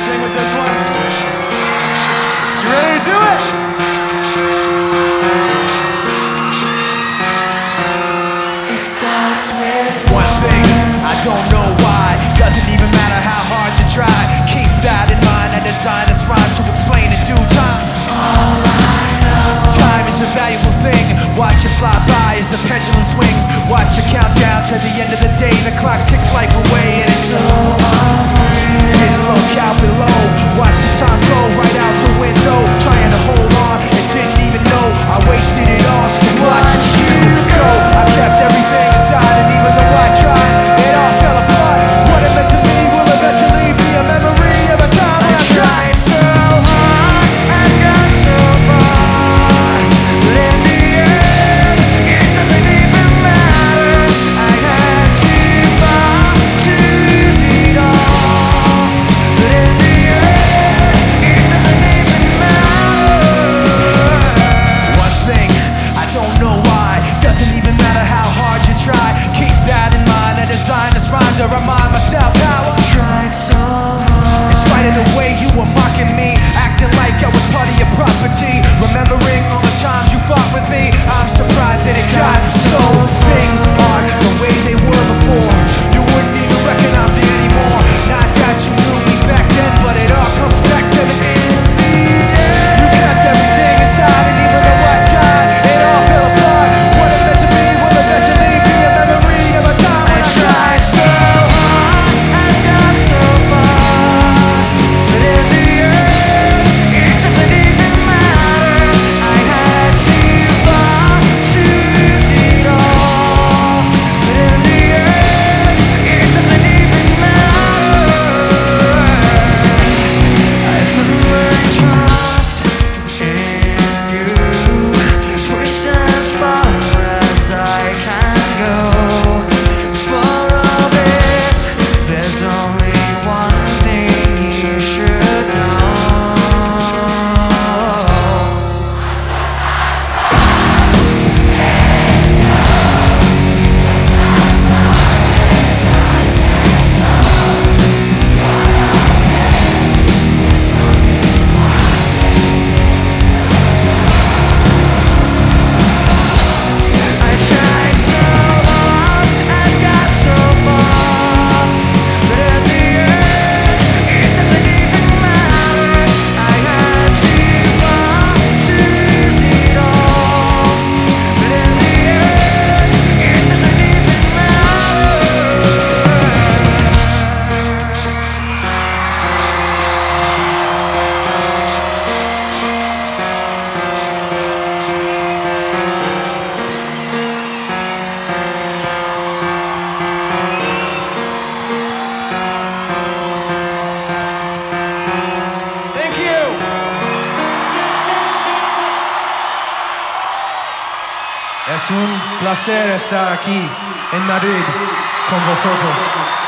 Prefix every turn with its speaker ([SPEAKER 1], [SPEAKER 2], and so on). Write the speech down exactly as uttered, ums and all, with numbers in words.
[SPEAKER 1] sing with this one? You ready to do it?
[SPEAKER 2] It starts with
[SPEAKER 1] one thing, I don't know why. Doesn't even matter how hard you try. Keep that in mind, I designed this rhyme to explain in due time.
[SPEAKER 2] all I know.
[SPEAKER 1] Time is a valuable thing. Watch it fly by as the pendulum swings. Watch it count down to the end of the day. The clock ticks life away and it's
[SPEAKER 2] So unreal.
[SPEAKER 1] didn't look out below. Watch the time go right out the window. Trying to hold on and didn't even know I wasted it all just to watch you go. I kept everything inside and even though I tried, it all fell apart. What it meant to me will eventually be a memory of a time
[SPEAKER 2] I
[SPEAKER 1] I tried.
[SPEAKER 2] tried so hard and got so far, but in the end, it doesn't even matter. I had too far to lose it all, but in the end, it doesn't even matter.
[SPEAKER 1] One thing, I don't know why. Doesn't even matter how hard you try. Keep that in mind. I designed this rhyme to remind myself how I
[SPEAKER 2] Tried so hard.
[SPEAKER 1] in spite of the way you were mocking me, acting like I was part of your property, remembering all the times you fought with me, I'm surprised that it got so. Things aren't the way they were before. You wouldn't even recognize me anymore. Not that you knew me back then, but it all comes back to the end. You kept everything inside and even though I tried, it all fell apart. What it meant to me will eventually be a memory of a time
[SPEAKER 2] I
[SPEAKER 1] when I
[SPEAKER 2] tried so hard and got so far, but in the end, it doesn't even matter. I had too far to lose it all, but in the end, it doesn't even matter. I put my trust in you, pushed as far as I can go. For all this, there's only one thing you should know. I tried so hard and got so far, but in the end, it doesn't even matter. I had too far to lose it all, but in the end, it doesn't even matter.
[SPEAKER 1] Thank you. Es un placer estar aquí en Madrid con vosotros.